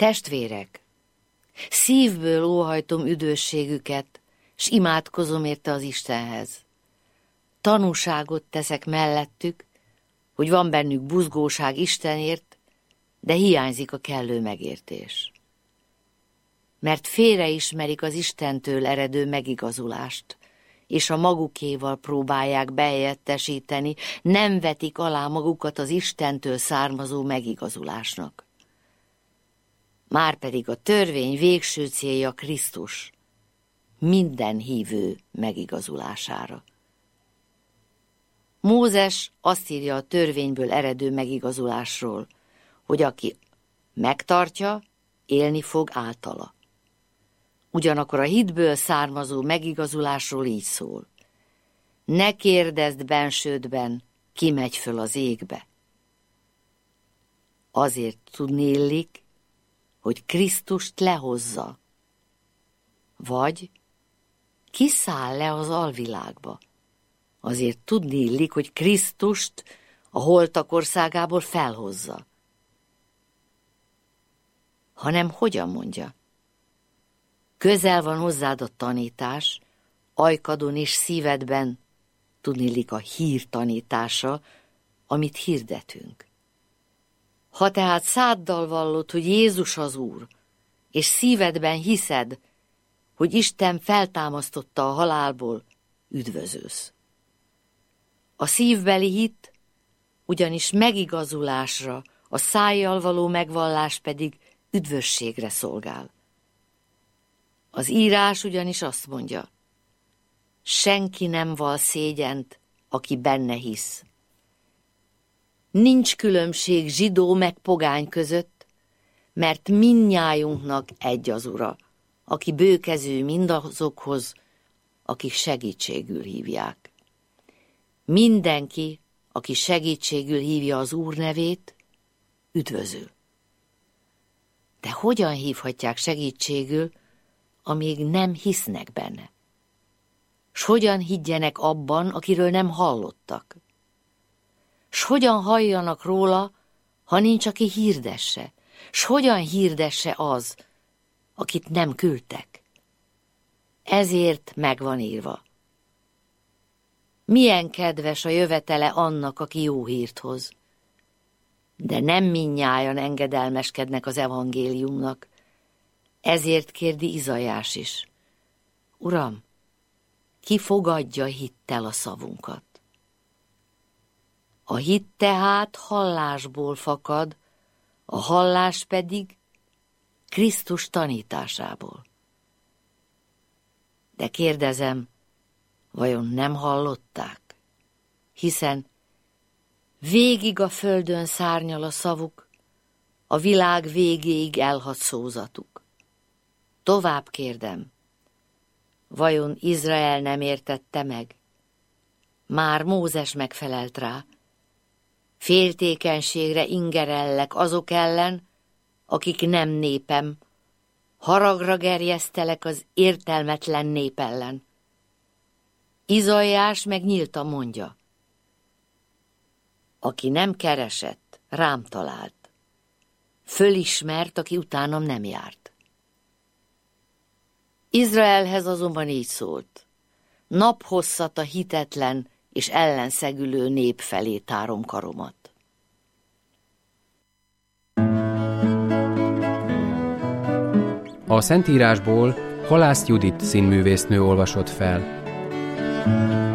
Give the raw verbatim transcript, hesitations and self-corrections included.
Testvérek, szívből óhajtom üdvösségüket, s imádkozom érte az Istenhez. Tanúságot teszek mellettük, hogy van bennük buzgóság Istenért, de hiányzik a kellő megértés. Mert félreismerik az Istentől eredő megigazulást, és a magukéval próbálják behelyettesíteni, nem vetik alá magukat az Istentől származó megigazulásnak. Márpedig a törvény végső célja Krisztus, minden hívő megigazulására. Mózes azt írja a törvényből eredő megigazulásról, hogy aki megtartja, élni fog általa. Ugyanakkor a hitből származó megigazulásról így szól. Ne kérdezd bensődben, ki megy föl az égbe. Azért tudni illik, hogy Krisztust lehozza, vagy kiszáll le az alvilágba. Azért tudni illik, hogy Krisztust a holtak országából felhozza. Hanem hogyan mondja? Közel van hozzád a tanítás, ajkadon és szívedben, tudniillik a hír tanítása, amit hirdetünk. Ha tehát száddal vallod, hogy Jézus az Úr, és szívedben hiszed, hogy Isten feltámasztotta a halálból, üdvözölsz. A szívbeli hit ugyanis megigazulásra, a szájjal való megvallás pedig üdvösségre szolgál. Az írás ugyanis azt mondja, senki nem val szégyent, aki benne hisz. Nincs különbség zsidó meg pogány között, mert mindnyájunknak egy az Ura, aki bőkező mindazokhoz, akik segítségül hívják. Mindenki, aki segítségül hívja az Úr nevét, üdvözül. De hogyan hívhatják segítségül, amíg nem hisznek benne? S hogyan higgyenek abban, akiről nem hallottak? S hogyan halljanak róla, ha nincs, aki hirdesse? S hogyan hirdesse az, akit nem küldtek? Ezért megvan írva. Milyen kedves a jövetele annak, aki jó hírt hoz. De nem mindnyájan engedelmeskednek az evangéliumnak. Ezért kérdi Izaiás is. Uram, ki fogadja hittel a szavunkat? A hit tehát hallásból fakad, a hallás pedig Krisztus tanításából. De kérdezem, vajon nem hallották? Hiszen végig a földön szárnyal a szavuk, a világ végéig elhat szózatuk. Tovább kérdem, vajon Izrael nem értette meg? Már Mózes megfelelt rá. Féltékenységre ingerellek azok ellen, akik nem népem, haragra gerjesztelek az értelmetlen nép ellen. Izaiás meg nyíltan mondja, aki nem keresett, rám talált, fölismert, aki utánam nem járt. Izraelhez azonban így szólt, naphosszat a hitetlen és ellenszegülő nép felé tárom karomat. A Szentírásból Halász Judit színművésznő olvasott fel.